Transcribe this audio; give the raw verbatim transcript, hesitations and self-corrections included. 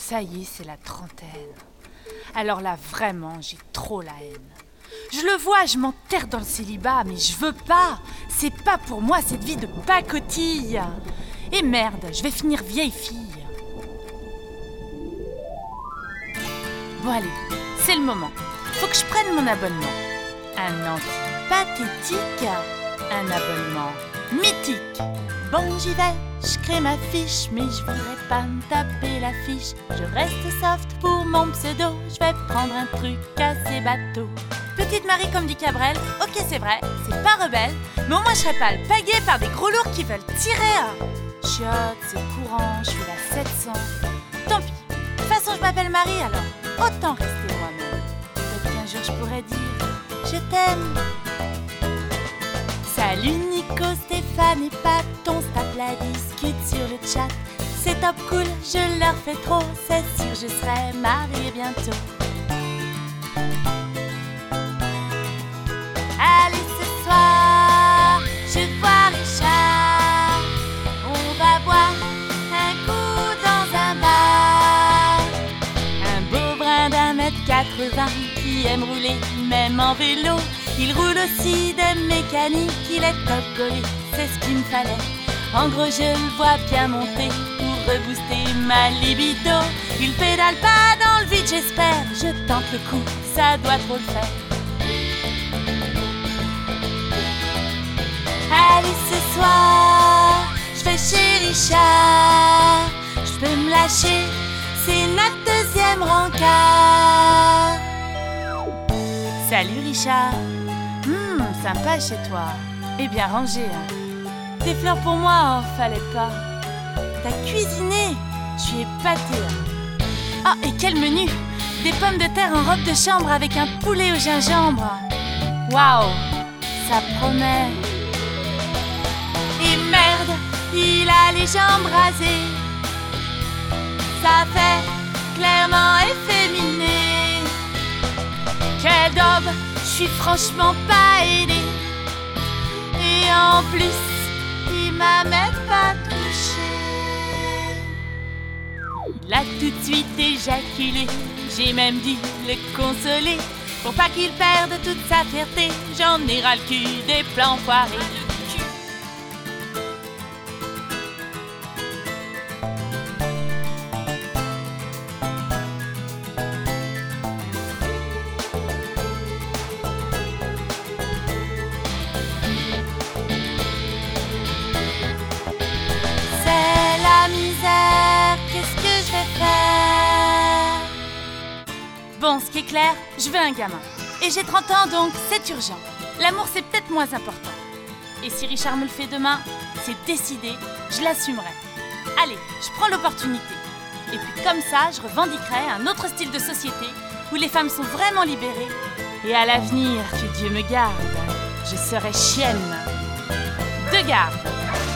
Ça y est, c'est la trentaine. Alors là, vraiment, j'ai trop la haine. Je le vois, je m'enterre dans le célibat, mais je veux pas. C'est pas pour moi cette vie de pacotille. Et merde, je vais finir vieille fille. Bon allez, c'est le moment. Faut que je prenne mon abonnement. Un anti-pathétique, un abonnement mythique. Bon, j'y vais, je crée ma fiche, mais je voudrais pas me taper la fiche. Je reste soft pour mon pseudo, je vais prendre un truc assez bateau. Petite Marie comme dit Cabrel, ok c'est vrai, c'est pas rebelle, mais au moins je serais pas alpaguée par des gros lourds qui veulent tirer. Chiotte, c'est courant, je suis la sept cents. Tant pis, de toute façon je m'appelle Marie alors, autant rester moi-même. Peut-être qu'un jour je pourrais dire, je t'aime. Salut Nico, Stéphane et Pat, on se tape la discute sur le chat. C'est top cool, je leur fais trop, c'est sûr je serai mariée bientôt. Allez ce soir, je vois Richard, on va boire un coup dans un bar. Un beau brin d'un mètre quatre-vingts qui aime rouler même en vélo. Il roule aussi des mécaniques, il est top gaulé, c'est ce qu'il me fallait. En gros je le vois bien monter pour rebooster ma libido. Il pédale pas dans le vide j'espère, je tente le coup, ça doit trop le faire. Allez ce soir, je vais chez Richard, je peux me lâcher, c'est notre deuxième rencard. Salut Richard. Hum, sympa chez toi. Et bien rangé, hein. Des fleurs pour moi, oh, fallait pas. T'as cuisiné. Je suis épatée. Hein. Ah, et quel menu! Des pommes de terre en robe de chambre avec un poulet au gingembre. Waouh, ça promet. Et merde, il a les jambes rasées. Ça fait clairement efféminé. Quelle daube! Je suis franchement pas aidée. Et en plus, il m'a même pas touchée. Il a tout de suite éjaculé. J'ai même dû le consoler. Pour pas qu'il perde toute sa fierté, j'en ai ras le cul des plans foirés. Qu'est-ce que je vais faire? Bon, ce qui est clair, je veux un gamin. Et j'ai trente ans, donc c'est urgent. L'amour, c'est peut-être moins important. Et si Richard me le fait demain, c'est décidé, je l'assumerai. Allez, je prends l'opportunité. Et puis comme ça, je revendiquerai un autre style de société où les femmes sont vraiment libérées. Et à l'avenir, que Dieu me garde, je serai chienne de garde.